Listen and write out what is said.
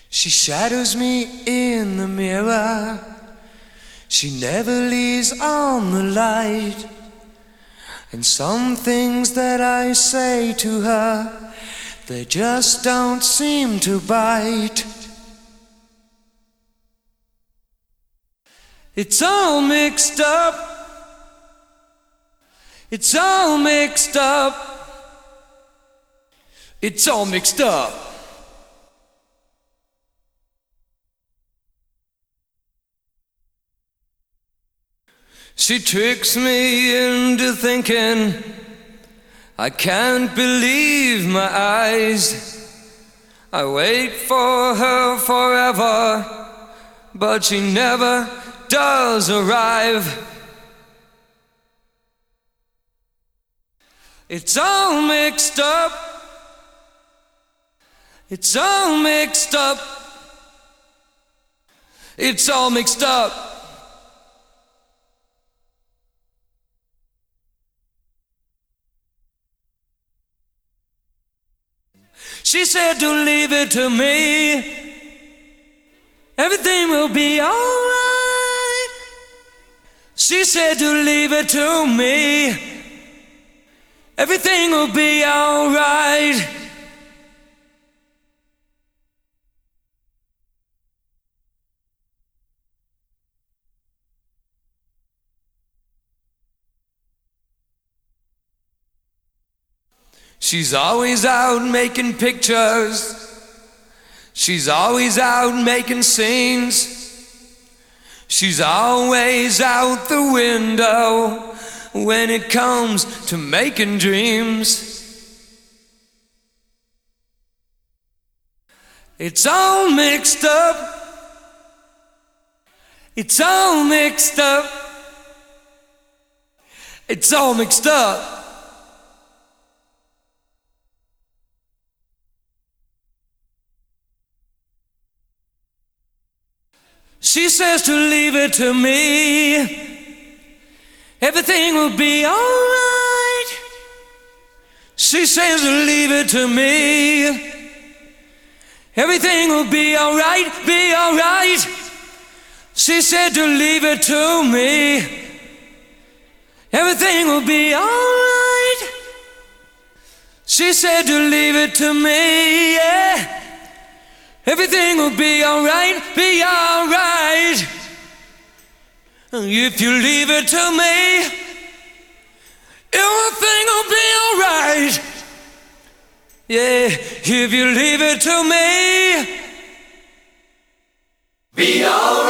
She shadows me in the mirror. She never leaves on the light. And some things that I say to her, they just don't seem to bite. It's all mixed up. It's all mixed up. It's all mixed up. She tricks me into thinking I can't believe my eyes. I wait for her forever, but she never does arrive. It's all mixed up. It's all mixed up. It's all mixed up. She said to leave it to me. Everything will be alright. She said to leave it to me. Everything will be alright. She's always out making pictures. She's always out making scenes. She's always out the window when it comes to making dreams. It's all mixed up. It's all mixed up. It's all mixed up. She says to leave it to me. Everything will be alright. She says to leave it to me. Everything will be alright, be alright. She said to leave it to me. Everything will be alright. She said to leave it to me, yeah. Everything will be alright, be alright. If you leave it to me, everything will be alright. Yeah, if you leave it to me, be alright.